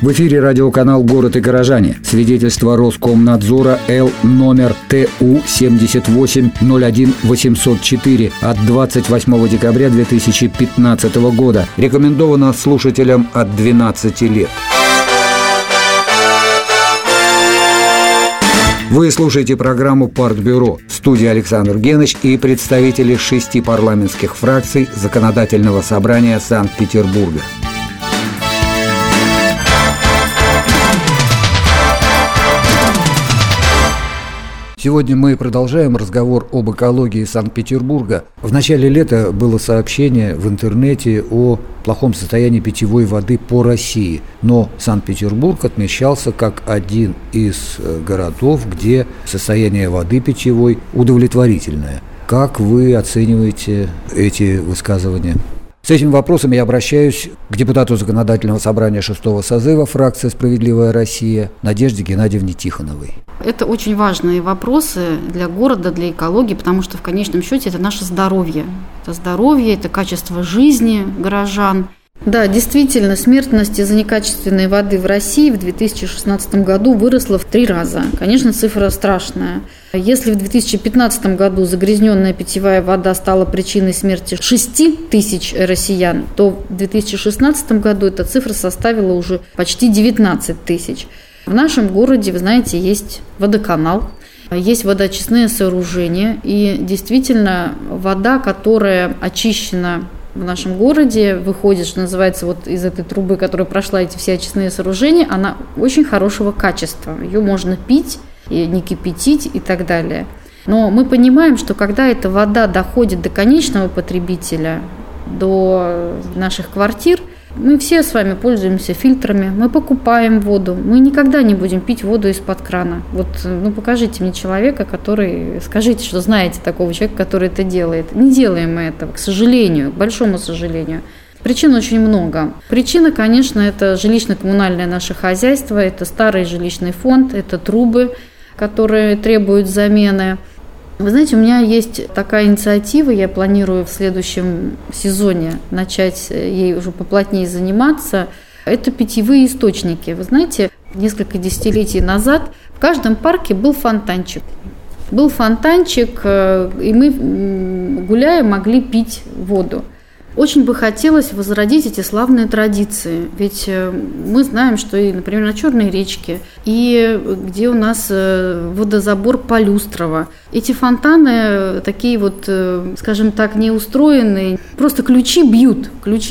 В эфире радиоканал «Город и горожане». Свидетельство Роскомнадзора Л номер ТУ 78-01-804 от 28 декабря 2015 года. Рекомендовано слушателям от 12 лет. Вы слушаете программу «Партбюро». В студии Александр Геныч и представители 6 парламентских фракций Законодательного собрания Санкт-Петербурга. Сегодня мы продолжаем разговор об экологии Санкт-Петербурга. В начале лета было сообщение в интернете о плохом состоянии питьевой воды по России. Но Санкт-Петербург отмечался как один из городов, где состояние воды питьевой удовлетворительное. Как вы оцениваете эти высказывания? С этим вопросом я обращаюсь к депутату Законодательного собрания 6-го созыва фракции «Справедливая Россия» Надежде Геннадьевне Тихоновой. Это очень важные вопросы для города, для экологии, потому что в конечном счете это наше здоровье. Это здоровье, это качество жизни горожан. Да, действительно, смертность из-за некачественной воды в России в 2016 году выросла в 3 раза. Конечно, цифра страшная. Если в 2015 году загрязненная питьевая вода стала причиной смерти 6 тысяч россиян, то в 2016 году эта цифра составила уже почти 19 тысяч. В нашем городе, вы знаете, есть водоканал, есть водоочистные сооружения, и действительно вода, которая очищена в нашем городе, выходит, что называется, вот из этой трубы, которая прошла эти все очистные сооружения, она очень хорошего качества. Ее можно пить, и не кипятить и так далее. Но мы понимаем, что когда эта вода доходит до конечного потребителя, до наших квартир, мы все с вами пользуемся фильтрами, мы покупаем воду, мы никогда не будем пить воду из-под крана. Вот, покажите мне человека, скажите, что знаете такого человека, который это делает. Не делаем мы этого, к сожалению, к большому сожалению. Причин очень много. Причина, конечно, это жилищно-коммунальное наше хозяйство, это старый жилищный фонд, это трубы, которые требуют замены. Вы знаете, у меня есть такая инициатива, я планирую в следующем сезоне начать ей уже поплотнее заниматься. Это питьевые источники. Вы знаете, несколько десятилетий назад в каждом парке был фонтанчик. Был фонтанчик, и мы, гуляя, могли пить воду. Очень бы хотелось возродить эти славные традиции, ведь мы знаем, что и, например, на Черной речке, и где у нас водозабор Полюстрово, эти фонтаны такие вот, скажем так, не устроенные, просто ключи бьют,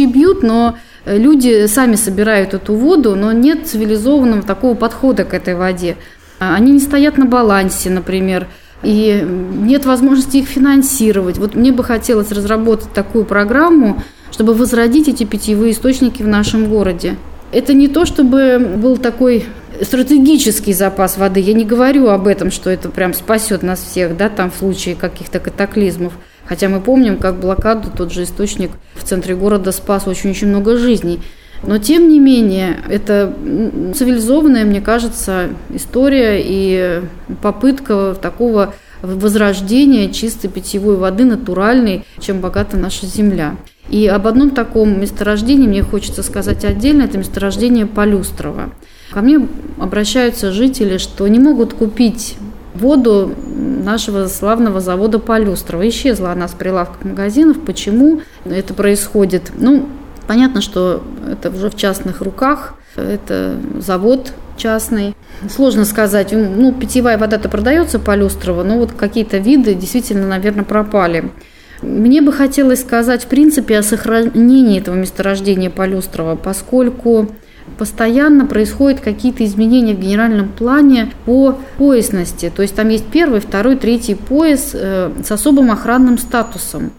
но люди сами собирают эту воду, но нет цивилизованного такого подхода к этой воде. Они не стоят на балансе, например, и нет возможности их финансировать. Вот мне бы хотелось разработать такую программу, чтобы возродить эти питьевые источники в нашем городе. Это не то, чтобы был такой стратегический запас воды. Я не говорю об этом, что это прям спасет нас всех, да, там в случае каких-то катаклизмов. Хотя мы помним, как блокаду тот же источник в центре города спас очень-очень много жизней. Но, тем не менее, это цивилизованная, мне кажется, история и попытка такого возрождения чистой питьевой воды, натуральной, чем богата наша земля. И об одном таком месторождении мне хочется сказать отдельно, это месторождение Полюстрово. Ко мне обращаются жители, что не могут купить воду нашего славного завода Полюстрово. Исчезла она с прилавков магазинов. Почему это происходит? Понятно, что это уже в частных руках, это завод частный. Сложно сказать, питьевая вода-то продается Полюстрово, но вот какие-то виды действительно, наверное, пропали. Мне бы хотелось сказать, в принципе, о сохранении этого месторождения Полюстрово, поскольку постоянно происходят какие-то изменения в генеральном плане по поясности. То есть там есть 1, 2, 3 пояс с особым охранным статусом.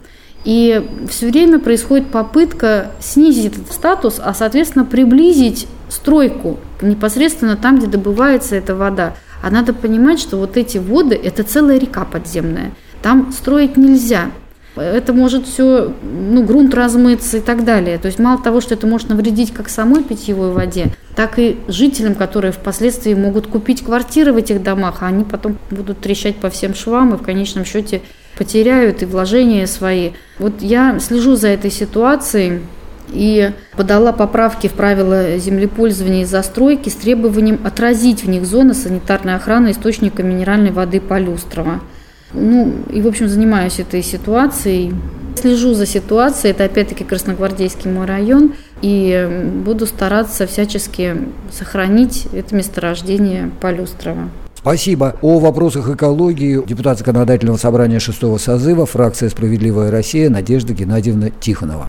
И все время происходит попытка снизить этот статус, а, соответственно, приблизить стройку непосредственно там, где добывается эта вода. А надо понимать, что вот эти воды – это целая река подземная. Там строить нельзя. Это может все, грунт размыться и так далее. То есть мало того, что это может навредить как самой питьевой воде, так и жителям, которые впоследствии могут купить квартиры в этих домах, а они потом будут трещать по всем швам и в конечном счете потеряют и вложения свои. Вот я слежу за этой ситуацией. и подала поправки в правила землепользования и застройки с требованием отразить в них зоны санитарной охраны источника минеральной воды Полюстрово. И, в общем, занимаюсь этой ситуацией. Слежу за ситуацией, это опять-таки Красногвардейский мой район, и буду стараться всячески сохранить это месторождение Полюстрово. Спасибо. О вопросах экологии депутат Законодательного собрания 6-го созыва, фракция «Справедливая Россия» Надежда Геннадьевна Тихонова.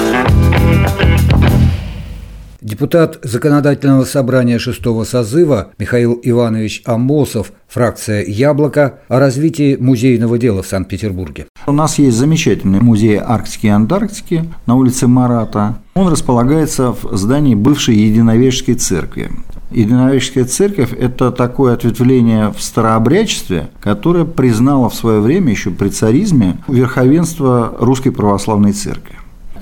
Депутат Законодательного собрания 6-го созыва Михаил Иванович Амосов, фракция «Яблоко», о развитии музейного дела в Санкт-Петербурге. У нас есть замечательный музей Арктики и Антарктики на улице Марата. Он располагается в здании бывшей Единовежской церкви. Единовежская церковь – это такое ответвление в старообрядчестве, которое признало в свое время, еще при царизме, верховенство Русской Православной Церкви.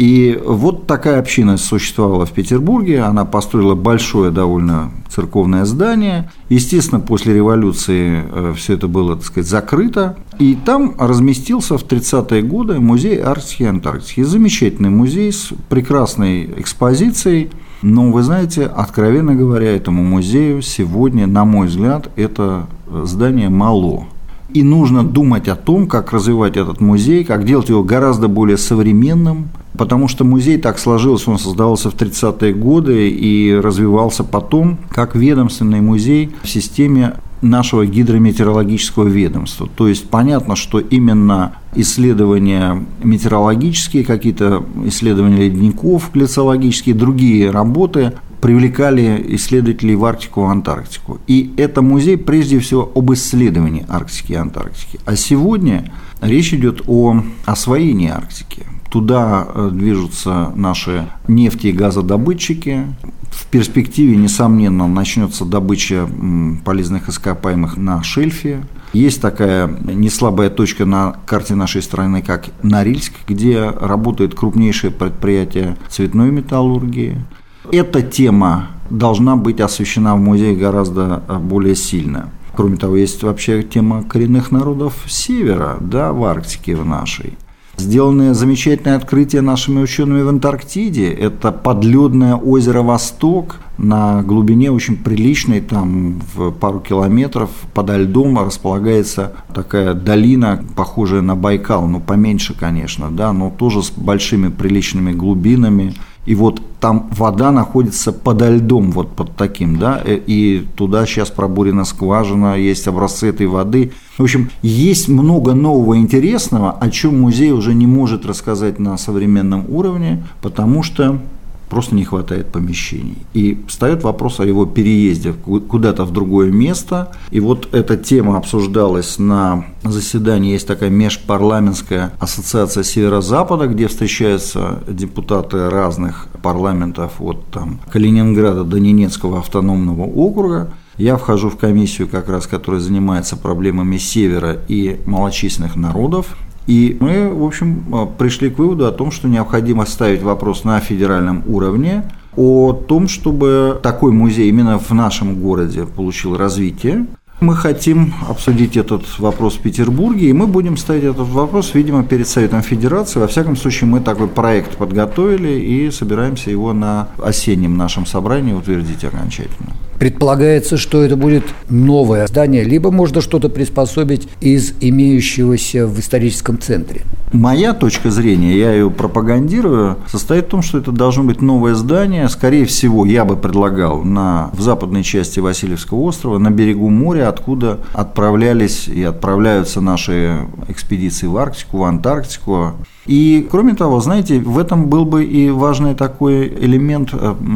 И вот такая община существовала в Петербурге, она построила большое довольно церковное здание. Естественно, после революции все это было, так сказать, закрыто. И там разместился в 30-е годы музей Арктики и Антарктики. Замечательный музей с прекрасной экспозицией. Но, вы знаете, откровенно говоря, этому музею сегодня, на мой взгляд, это здание мало. И нужно думать о том, как развивать этот музей, как делать его гораздо более современным, потому что музей так сложился, он создавался в 30-е годы и развивался потом как ведомственный музей в системе нашего гидрометеорологического ведомства. То есть понятно, что именно исследования метеорологические, какие-то исследования ледников, глициологические, другие работы привлекали исследователей в Арктику и Антарктику. И это музей прежде всего об исследовании Арктики и Антарктики. А сегодня речь идет о освоении Арктики. Туда движутся наши нефти- и газодобытчики. В перспективе, несомненно, начнется добыча полезных ископаемых на шельфе. Есть такая неслабая точка на карте нашей страны, как Норильск, где работает крупнейшее предприятие цветной металлургии. Эта тема должна быть освещена в музее гораздо более сильно. Кроме того, есть вообще тема коренных народов Севера, в Арктике в нашей. Сделанное замечательное открытие нашими учеными в Антарктиде – это подледное озеро Восток на глубине очень приличной, там в пару километров подо льдом располагается такая долина, похожая на Байкал, поменьше, конечно, но тоже с большими приличными глубинами. И вот там вода находится подо льдом, вот под таким, и туда сейчас пробурена скважина, есть образцы этой воды. В общем, есть много нового интересного, о чем музей уже не может рассказать на современном уровне, потому что просто не хватает помещений. И встает вопрос о его переезде куда-то в другое место. И вот эта тема обсуждалась на заседании. Есть такая межпарламентская ассоциация Северо-Запада, где встречаются депутаты разных парламентов от Калининграда до Ненецкого автономного округа. Я вхожу в комиссию, как раз, которая занимается проблемами Севера и малочисленных народов. И мы, в общем, пришли к выводу о том, что необходимо ставить вопрос на федеральном уровне о том, чтобы такой музей именно в нашем городе получил развитие. Мы хотим обсудить этот вопрос в Петербурге, и мы будем ставить этот вопрос, видимо, перед Советом Федерации. Во всяком случае, мы такой проект подготовили и собираемся его на осеннем нашем собрании утвердить окончательно. Предполагается, что это будет новое здание, либо можно что-то приспособить из имеющегося в историческом центре. Моя точка зрения, я ее пропагандирую, состоит в том, что это должно быть новое здание. Скорее всего, я бы предлагал в западной части Васильевского острова, на берегу моря, откуда отправлялись и отправляются наши экспедиции в Арктику, в Антарктику. И, кроме того, знаете, в этом был бы и важный такой элемент,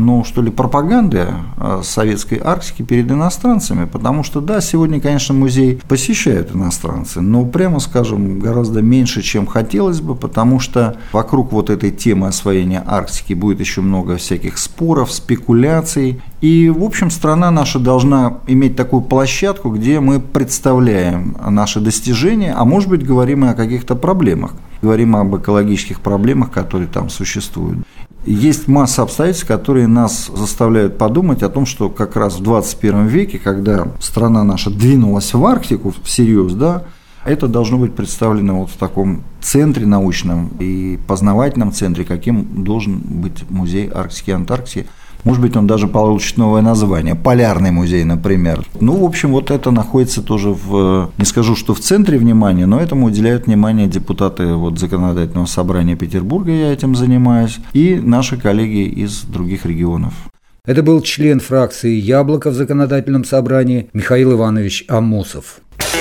пропаганды советской Арктики перед иностранцами, потому что, сегодня, конечно, музей посещают иностранцы, но, прямо скажем, гораздо меньше, чем хотелось бы, потому что вокруг вот этой темы освоения Арктики будет еще много всяких споров, спекуляций, и, в общем, страна наша должна иметь такую площадку, где мы представляем наши достижения, а может быть, говорим и о каких-то проблемах. Говорим об экологических проблемах, которые там существуют. Есть масса обстоятельств, которые нас заставляют подумать о том, что как раз в 21 веке, когда страна наша двинулась в Арктику всерьез, Это должно быть представлено вот в таком центре научном и познавательном центре, каким должен быть музей Арктики и Антарктики. Может быть, он даже получит новое название – Полярный музей, например. Ну, в общем, вот это находится тоже не скажу, что в центре внимания, но этому уделяют внимание депутаты Законодательного собрания Петербурга, я этим занимаюсь, и наши коллеги из других регионов. Это был член фракции «Яблоко» в Законодательном собрании Михаил Иванович Амосов.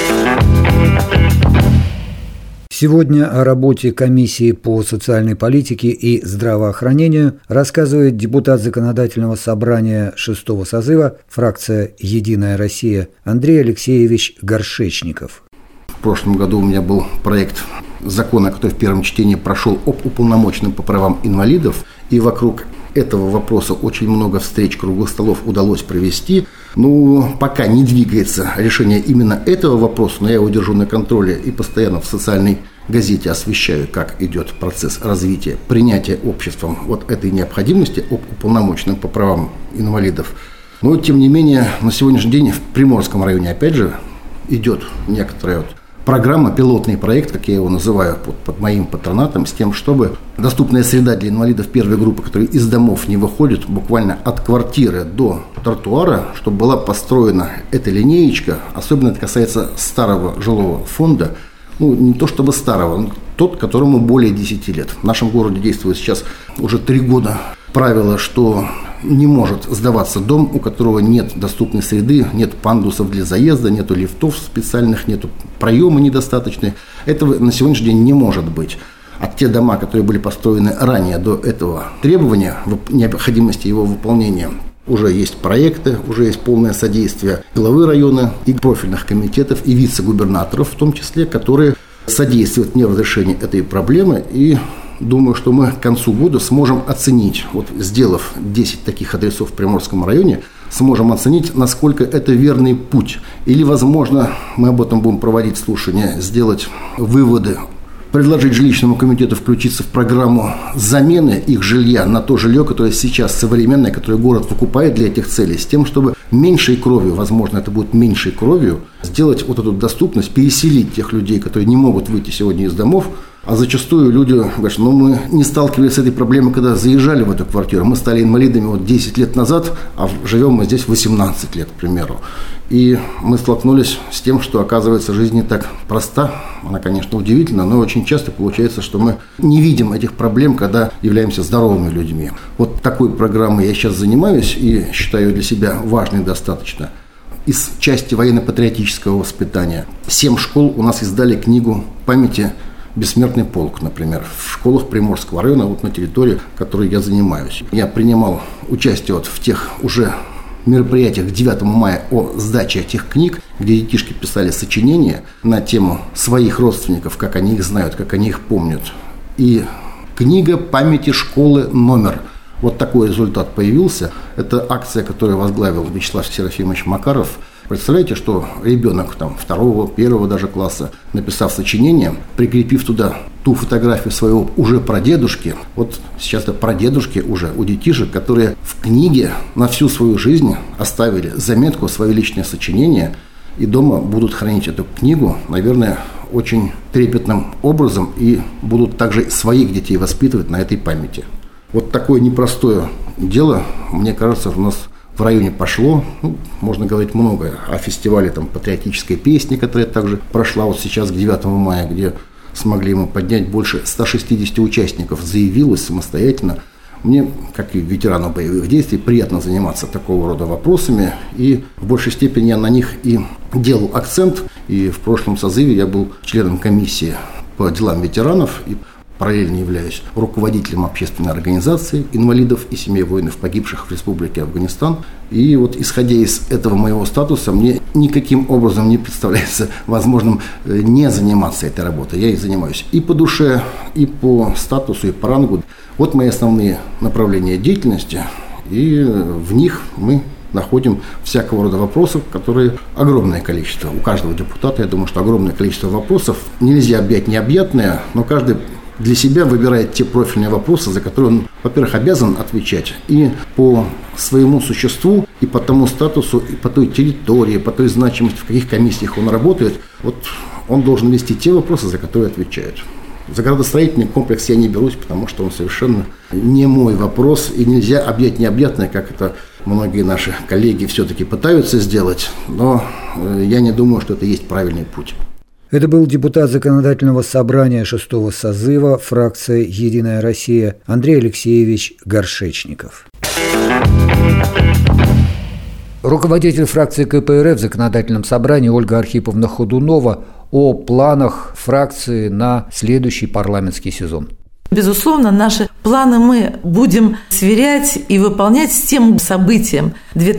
Сегодня о работе комиссии по социальной политике и здравоохранению рассказывает депутат Законодательного собрания 6-го созыва, фракция «Единая Россия» Андрей Алексеевич Горшечников. В прошлом году у меня был проект закона, который в первом чтении прошел, об уполномоченном по правам инвалидов, и вокруг этого вопроса очень много встреч, круглых столов удалось провести. Пока не двигается решение именно этого вопроса, но я его держу на контроле и постоянно в социальной газете освещаю, как идет процесс развития, принятия обществом этой необходимости об уполномоченном по правам инвалидов. Но, тем не менее, на сегодняшний день в Приморском районе, опять же, идет некоторая программа, пилотный проект, как я его называю, под моим патронатом, с тем, чтобы доступная среда для инвалидов первой группы, которые из домов не выходят, буквально от квартиры до тротуара, чтобы была построена эта линеечка. Особенно это касается старого жилого фонда, не то чтобы старого, но тот, которому более 10 лет. В нашем городе действует сейчас уже 3 года правило, что не может сдаваться дом, у которого нет доступной среды, нет пандусов для заезда, нет лифтов специальных, нет проема недостаточные. Этого на сегодняшний день не может быть. А те дома, которые были построены ранее до этого требования, необходимости его выполнения, уже есть проекты, уже есть полное содействие главы района и профильных комитетов, и вице-губернаторов в том числе, которые содействуют мне в разрешении этой проблемы. И думаю, что мы к концу года сможем оценить, сделав 10 таких адресов в Приморском районе, сможем оценить, насколько это верный путь. Или, возможно, мы об этом будем проводить слушания, сделать выводы, предложить жилищному комитету включиться в программу замены их жилья на то жилье, которое сейчас современное, которое город выкупает для этих целей, с тем, чтобы меньшей кровью, возможно, это будет меньшей кровью, сделать эту доступность, переселить тех людей, которые не могут выйти сегодня из домов. А зачастую люди говорят, мы не сталкивались с этой проблемой, когда заезжали в эту квартиру. Мы стали инвалидами 10 лет назад, а живем мы здесь 18 лет, к примеру. И мы столкнулись с тем, что, оказывается, жизнь не так проста. Она, конечно, удивительна, но очень часто получается, что мы не видим этих проблем, когда являемся здоровыми людьми. Такой программой я сейчас занимаюсь и считаю для себя важной достаточно. Из части военно-патриотического воспитания 7 школ у нас издали книгу памяти «Бессмертный полк», например, в школах Приморского района, на территории, которой я занимаюсь. Я принимал участие в тех уже мероприятиях к 9 мая о сдаче этих книг, где детишки писали сочинения на тему своих родственников, как они их знают, как они их помнят. И книга памяти школы номер. Такой результат появился. Это акция, которую возглавил Вячеслав Серафимович Макаров. Представляете, что ребенок 2-го, 1-го даже класса, написав сочинение, прикрепив туда ту фотографию своего уже прадедушки, сейчас это прадедушки уже у детишек, которые в книге на всю свою жизнь оставили заметку, свое личное сочинение, и дома будут хранить эту книгу, наверное, очень трепетным образом, и будут также своих детей воспитывать на этой памяти. Такое непростое дело, мне кажется, у нас в районе пошло. Можно говорить многое о фестивале патриотической песни, которая также прошла сейчас к 9 мая, где смогли мы поднять больше 160 участников, заявилось самостоятельно. Мне, как и ветерану боевых действий, приятно заниматься такого рода вопросами, и в большей степени я на них и делал акцент. И в прошлом созыве я был членом комиссии по делам ветеранов и параллельно являюсь руководителем общественной организации инвалидов и семей воинов, погибших в Республике Афганистан. И исходя из этого моего статуса, мне никаким образом не представляется возможным не заниматься этой работой. Я и занимаюсь и по душе, и по статусу, и по рангу. Мои основные направления деятельности, и в них мы находим всякого рода вопросов, которые огромное количество. У каждого депутата, я думаю, что огромное количество вопросов. Нельзя объять необъятное, но каждый для себя выбирает те профильные вопросы, за которые он, во-первых, обязан отвечать, и по своему существу и по тому статусу, и по той территории, по той значимости, в каких комиссиях он работает, вот он должен вести те вопросы, за которые отвечают. За градостроительный комплекс я не берусь, потому что он совершенно не мой вопрос, и нельзя объять необъятное, как это многие наши коллеги все-таки пытаются сделать, но я не думаю, что это есть правильный путь. Это был депутат Законодательного собрания 6-го созыва фракции «Единая Россия» Андрей Алексеевич Горшечников. Руководитель фракции КПРФ в Законодательном собрании Ольга Архиповна Ходунова о планах фракции на следующий парламентский сезон. Безусловно, наши планы мы будем сверять и выполнять с тем событием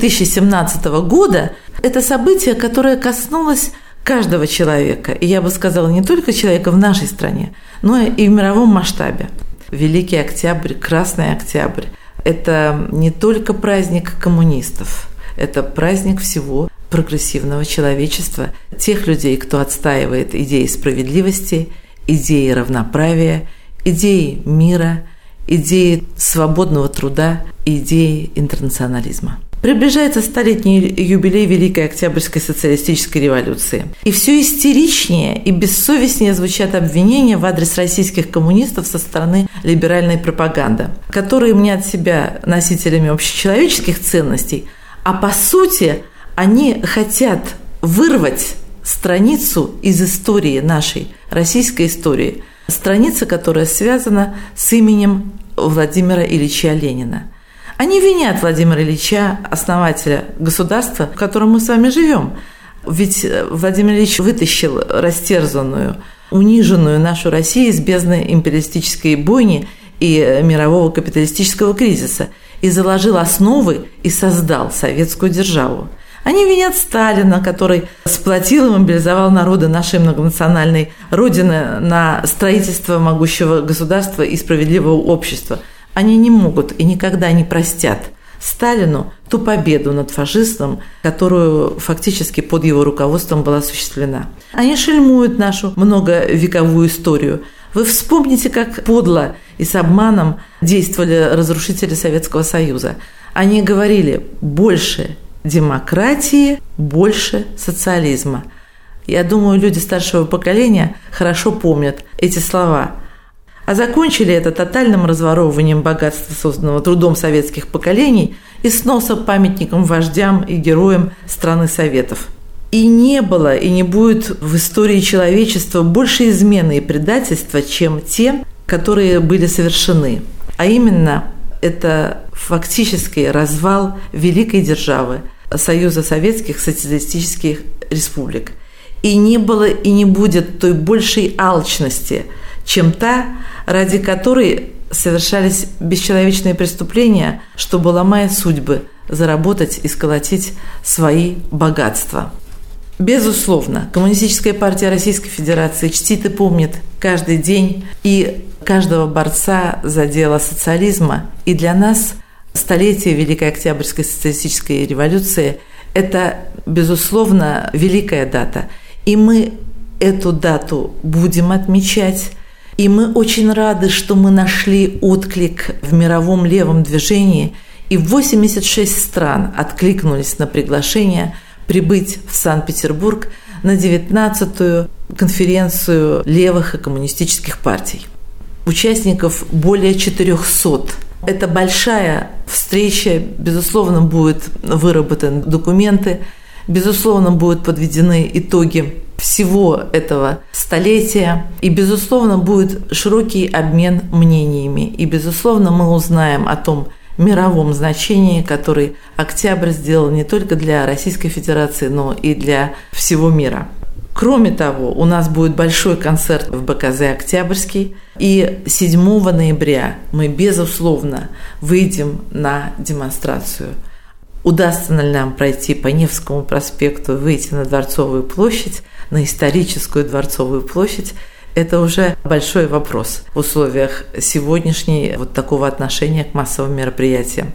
2017 года. Это событие, которое коснулось каждого человека. И я бы сказала, не только человека в нашей стране, но и в мировом масштабе. Великий Октябрь, Красный Октябрь – это не только праздник коммунистов, это праздник всего прогрессивного человечества, тех людей, кто отстаивает идеи справедливости, идеи равноправия, идеи мира, идеи свободного труда, идеи интернационализма. Приближается 100-летний юбилей Великой Октябрьской социалистической революции. И все истеричнее и бессовестнее звучат обвинения в адрес российских коммунистов со стороны либеральной пропаганды, которые мнят себя носителями общечеловеческих ценностей, а по сути они хотят вырвать страницу из истории нашей, российской истории, страница, которая связана с именем Владимира Ильича Ленина. Они винят Владимира Ильича, основателя государства, в котором мы с вами живем. Ведь Владимир Ильич вытащил растерзанную, униженную нашу Россию из бездны империалистической бойни и мирового капиталистического кризиса и заложил основы и создал советскую державу. Они винят Сталина, который сплотил и мобилизовал народы нашей многонациональной родины на строительство могущего государства и справедливого общества. Они не могут и никогда не простят Сталину ту победу над фашизмом, которую фактически под его руководством была осуществлена. Они шельмуют нашу многовековую историю. Вы вспомните, как подло и с обманом действовали разрушители Советского Союза. Они говорили «больше демократии, больше социализма». Я думаю, люди старшего поколения хорошо помнят эти слова. А закончили это тотальным разворовыванием богатства, созданного трудом советских поколений, и сносом памятникам вождям и героям страны Советов. И не было, и не будет в истории человечества больше измены и предательства, чем те, которые были совершены. А именно, это фактически развал великой державы, Союза Советских Социалистических Республик. И не было, и не будет той большей алчности, чем та, ради которой совершались бесчеловечные преступления, чтобы, ломая судьбы, заработать и сколотить свои богатства. Безусловно, Коммунистическая партия Российской Федерации чтит и помнит каждый день и каждого борца за дело социализма. И для нас столетие Великой Октябрьской социалистической революции – это, безусловно, великая дата. И мы эту дату будем отмечать. И мы очень рады, что мы нашли отклик в мировом левом движении, и 86 стран откликнулись на приглашение прибыть в Санкт-Петербург на 19-ю конференцию левых и коммунистических партий. Участников более 400. Это большая встреча, безусловно, будут выработаны документы, безусловно, будут подведены итоги всего этого столетия, и, безусловно, будет широкий обмен мнениями, и, безусловно, мы узнаем о том мировом значении, который Октябрь сделал не только для Российской Федерации, но и для всего мира. Кроме того, у нас будет большой концерт в БКЗ «Октябрьский», и 7 ноября мы, безусловно, выйдем на демонстрацию. Удастся ли нам пройти по Невскому проспекту, выйти на Дворцовую площадь, на историческую Дворцовую площадь, это уже большой вопрос в условиях сегодняшней вот такого отношения к массовым мероприятиям.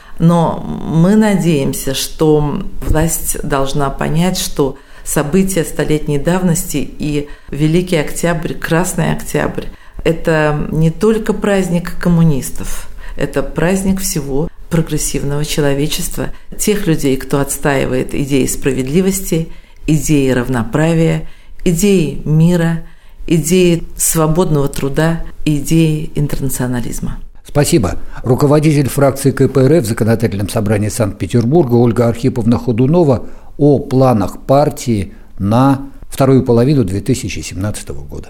Но мы надеемся, что власть должна понять, что события столетней давности и Великий Октябрь, Красный Октябрь – это не только праздник коммунистов, это праздник всего прогрессивного человечества, тех людей, кто отстаивает идеи справедливости, идеи равноправия, идеи мира, идеи свободного труда, идеи интернационализма. Спасибо. Руководитель фракции КПРФ в Законодательном собрании Санкт-Петербурга Ольга Архиповна Ходунова о планах партии на вторую половину 2017 года.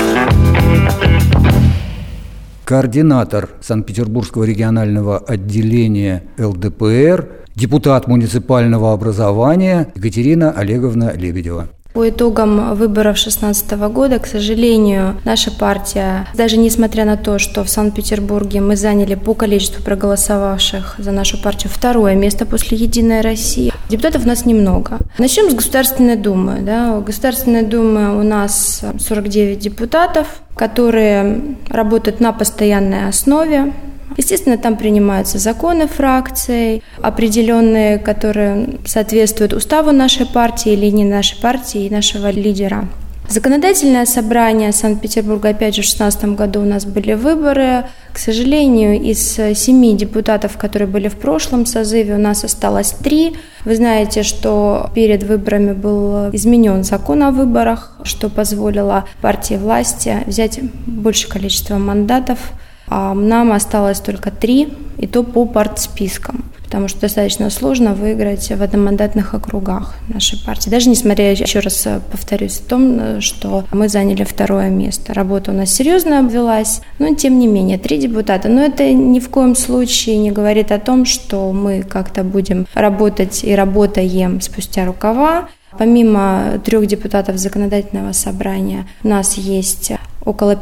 Координатор Санкт-Петербургского регионального отделения ЛДПР, депутат муниципального образования Екатерина Олеговна Лебедева. По итогам выборов 2016 года, к сожалению, наша партия, даже несмотря на то, что в Санкт-Петербурге мы заняли по количеству проголосовавших за нашу партию второе место после «Единой России», депутатов у нас немного. Начнем с Государственной Думы. В Государственной Думе у нас 49 депутатов, которые работают на постоянной основе. Естественно, там принимаются законы фракций, определенные, которые соответствуют уставу нашей партии, линии нашей партии и нашего лидера. Законодательное собрание Санкт-Петербурга, опять же, в 2016 году у нас были выборы. К сожалению, из 7 депутатов, которые были в прошлом созыве, у нас осталось 3. Вы знаете, что перед выборами был изменен закон о выборах, что позволило партии власти взять большее количество мандатов. А нам осталось только 3, и то по партспискам, потому что достаточно сложно выиграть в одномандатных округах нашей партии. Даже несмотря, еще раз повторюсь, о том, что мы заняли второе место. Работа у нас серьезно велась, но тем не менее 3 депутата. Но это ни в коем случае не говорит о том, что мы как-то будем работать и работаем спустя рукава. Помимо 3 депутатов законодательного собрания у нас есть около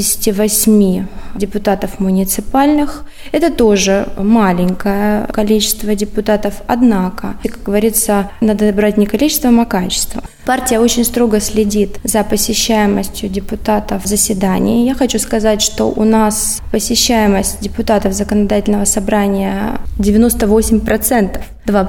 58 депутатов муниципальных. Это тоже маленькое количество депутатов, однако, как говорится, надо брать не количеством, а качеством. Партия очень строго следит за посещаемостью депутатов заседаний. Я хочу сказать, что у нас посещаемость депутатов законодательного собрания 98%.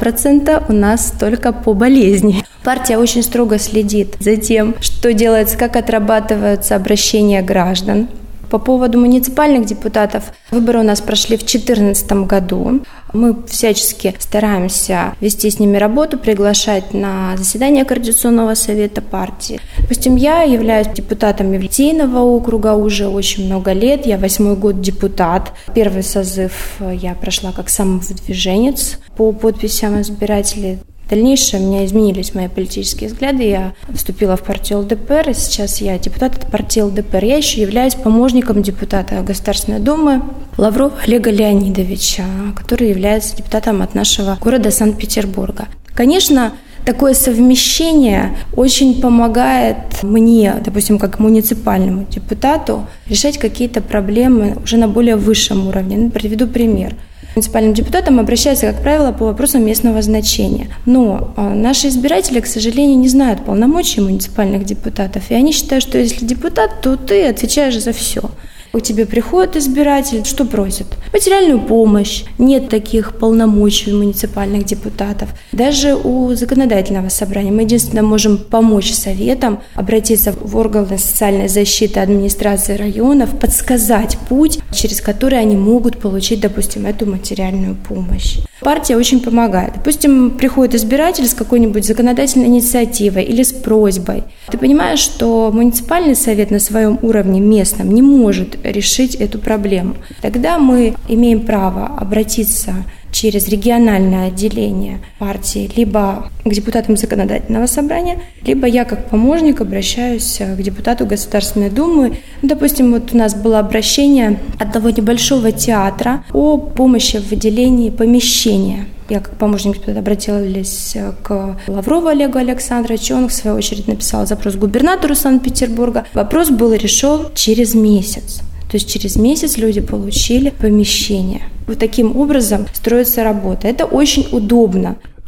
2% у нас только по болезни. Партия очень строго следит за тем, что делается, как отрабатываются обращения граждан. По поводу муниципальных депутатов, выборы у нас прошли в 2014 году. Мы всячески стараемся вести с ними работу, приглашать на заседания Координационного совета партии. Допустим, я являюсь депутатом Евлетейного округа уже очень много лет. Я 8-й год депутат. Первый созыв я прошла как самовыдвиженец по подписям избирателей. В дальнейшем у меня изменились мои политические взгляды. Я вступила в партию ЛДПР, и сейчас я депутат от партии ЛДПР. Я еще являюсь помощником депутата Государственной Думы Лаврова Олега Леонидовича, который является депутатом от нашего города Санкт-Петербурга. Конечно, такое совмещение очень помогает мне, допустим, как муниципальному депутату, решать какие-то проблемы уже на более высшем уровне. Приведу пример. Муниципальным депутатам обращаются, как правило, по вопросам местного значения. Но наши избиратели, к сожалению, не знают полномочий муниципальных депутатов, и они считают, что если депутат, то ты отвечаешь за все. К тебе приходит избиратель, что просит? Материальную помощь. Нет таких полномочий у муниципальных депутатов. Даже у законодательного собрания мы единственно можем помочь советам, обратиться в органы социальной защиты администрации районов, подсказать путь, через который они могут получить, допустим, эту материальную помощь. Партия очень помогает. Допустим, приходит избиратель с какой-нибудь законодательной инициативой или с просьбой. Ты понимаешь, что муниципальный совет на своем уровне местном не может решить эту проблему. Тогда мы имеем право обратиться через региональное отделение партии либо к депутатам законодательного собрания, либо я как помощник обращаюсь к депутату Государственной Думы. Допустим, вот у нас было обращение одного небольшого театра о помощи в выделении помещения. Я как помощник депутата обратилась к Лаврову Олегу Александровичу, он в свою очередь написал запрос губернатору Санкт-Петербурга. Вопрос был решен через месяц. То есть через месяц люди получили помещение. Вот таким образом строится работа. Это очень удобно.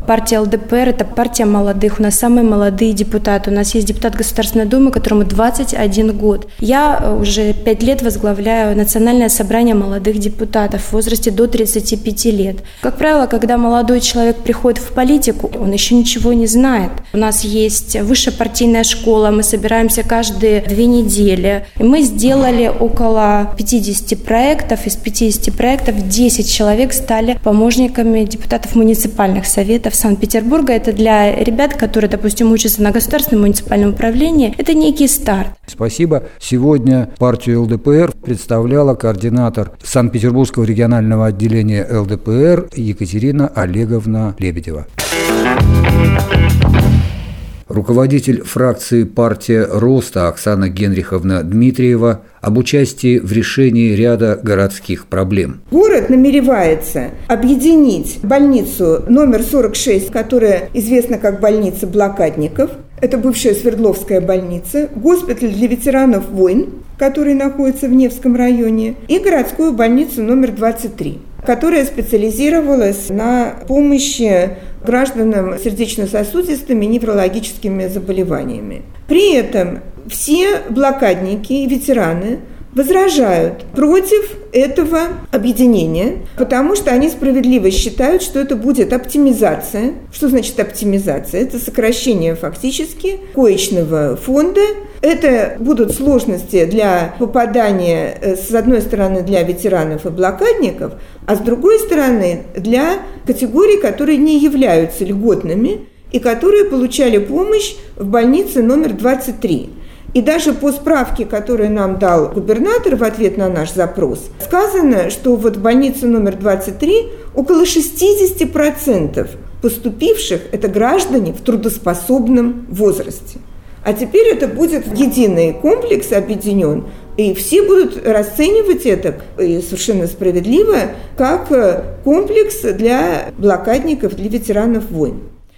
Партия ЛДПР – это партия молодых. У нас самые молодые депутаты. У нас есть депутат Государственной Думы, которому 21 год. Я уже 5 лет возглавляю Национальное собрание молодых депутатов в возрасте до 35 лет. Как правило, когда молодой человек приходит в политику, он еще ничего не знает. У нас есть высшая партийная школа, мы собираемся каждые 2 недели. И мы сделали около 50 проектов. Из 50 проектов 10 человек стали помощниками депутатов муниципальных советов Санкт-Петербурга. Это для ребят, которые, допустим, учатся на государственном муниципальном управлении, это некий старт. Спасибо. Сегодня партию ЛДПР представляла координатор Санкт-Петербургского регионального отделения ЛДПР Екатерина Олеговна Лебедева. Руководитель фракции «Партия Роста» Оксана Генриховна Дмитриева об участии в решении ряда городских проблем. Город намеревается объединить больницу номер 46, которая известна как больница блокадников, это бывшая Свердловская больница, госпиталь для ветеранов войн, который находится в Невском районе, и городскую больницу номер 23, которая специализировалась на помощи гражданам с сердечно-сосудистыми и неврологическими заболеваниями. При этом все блокадники и ветераны возражают против этого объединения, потому что они справедливо считают, что это будет оптимизация. Что значит оптимизация? Это сокращение фактически коечного фонда. Это будут сложности для попадания, с одной стороны, для ветеранов и блокадников, а с другой стороны, для категорий, которые не являются льготными и которые получали помощь в больнице номер 23. И даже по справке, которую нам дал губернатор в ответ на наш запрос, сказано, что вот в больнице номер 23 около 60% поступивших – это граждане в трудоспособном возрасте. А теперь это будет единый комплекс объединен, и все будут расценивать это, и совершенно справедливо, как комплекс для блокадников, для ветеранов войн.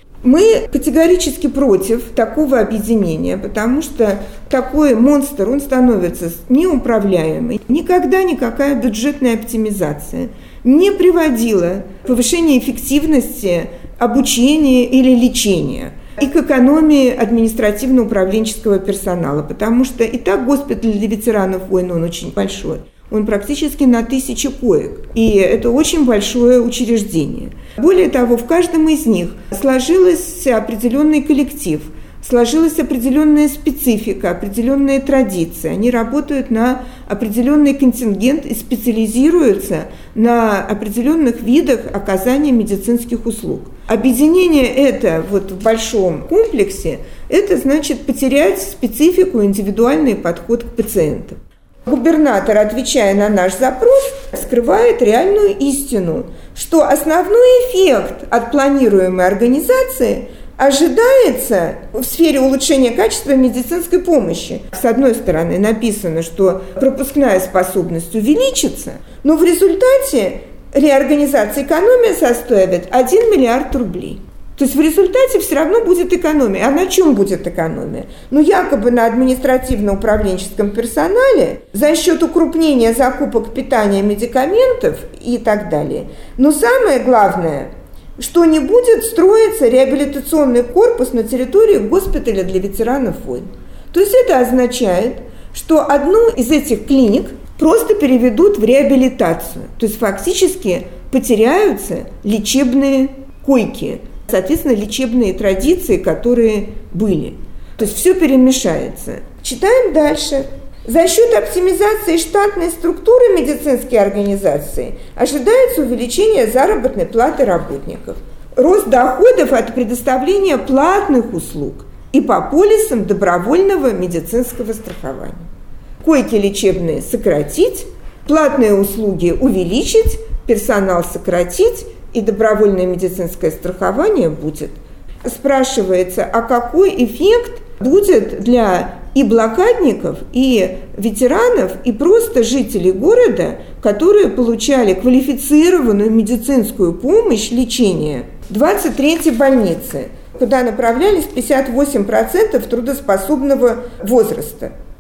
Мы категорически против такого объединения, потому что такой монстр, он становится неуправляемый. Никогда никакая бюджетная оптимизация не приводила к повышению эффективности обучения или лечения и к экономии административно-управленческого персонала, потому что и так госпиталь для ветеранов войн, он очень большой. Он практически на 1000 коек, и это очень большое учреждение. Более того, в каждом из них сложился определенный коллектив, сложилась определенная специфика, определенные традиции. Они работают на определенный контингент и специализируются на определенных видах оказания медицинских услуг. Объединение это вот в большом комплексе, это значит потерять специфику, индивидуальный подход к пациентам. Губернатор, отвечая на наш запрос, скрывает реальную истину, что основной эффект от планируемой организации ожидается в сфере улучшения качества медицинской помощи. С одной стороны, написано, что пропускная способность увеличится, но в результате реорганизация экономия составит 1 миллиард рублей. То есть в результате все равно будет экономия. А на чем будет экономия? Ну, якобы на административно-управленческом персонале за счет укрупнения закупок питания, медикаментов и так далее. Но самое главное, что не будет строиться реабилитационный корпус на территории госпиталя для ветеранов войн. То есть это означает, что одну из этих клиник просто переведут в реабилитацию. То есть фактически потеряются лечебные койки, соответственно, лечебные традиции, которые были. То есть все перемешается. Читаем дальше. За счет оптимизации штатной структуры медицинской организации ожидается увеличение заработной платы работников, рост доходов от предоставления платных услуг и по полисам добровольного медицинского страхования. Койки лечебные сократить, платные услуги увеличить, персонал сократить, и добровольное медицинское страхование будет. Спрашивается, а какой эффект будет для и блокадников, и ветеранов, и просто жителей города, которые получали квалифицированную медицинскую помощь, лечение в 23-й больнице, куда направлялись 58% трудоспособного возраста.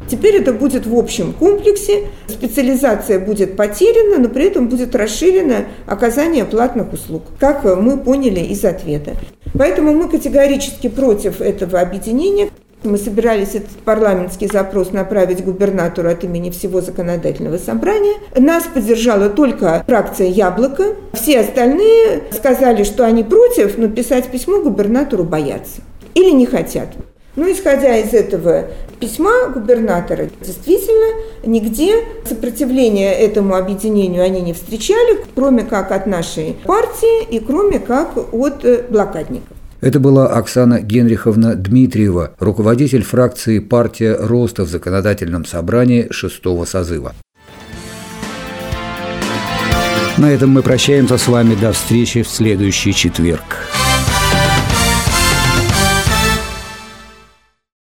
Теперь это будет в общем комплексе, специализация будет потеряна, но при этом будет расширено оказание платных услуг, как мы поняли из ответа. Поэтому мы категорически против этого объединения. Мы собирались этот парламентский запрос направить губернатору от имени всего законодательного собрания. Нас поддержала только фракция «Яблоко». Все остальные сказали, что они против, но писать письмо губернатору боятся или не хотят. Но исходя из этого письма губернатора, действительно, нигде сопротивления этому объединению они не встречали, кроме как от нашей партии и кроме как от блокадников. Это была Оксана Генриховна Дмитриева, руководитель фракции «Партия роста» в законодательном собрании 6-го созыва. На этом мы прощаемся с вами до встречи в следующий четверг.